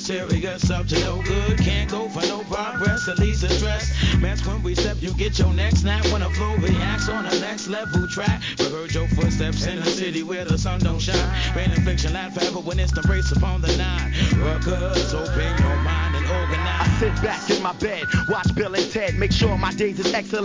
serious, up to no good. Can't go for no progress, at least address. Mess when we step, you get your neck snapped when the flow reacts on the next level track. We heard your footsteps in a city where the sun don't shine. Rain and fiction, laugh forever when it's the race upon the nine. Ruckus, open your mind and organize. I sit back in my bed, watch Bill and Ted, make sure my days is excellent.